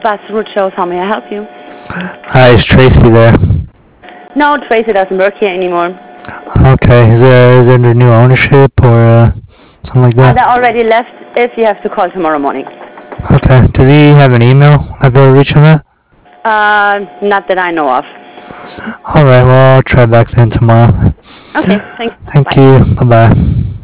Fast Food Shows. How may I help you? Hi, is Tracy there? No, Tracy doesn't work here anymore. Okay, is there the new ownership or something like They that? already left. If you have to call tomorrow morning. Okay, does he have an email? I'll be able to reach him at? Not that I know of. Alright, well, I'll try back then tomorrow. Okay, thanks. Thank Bye. you, bye-bye.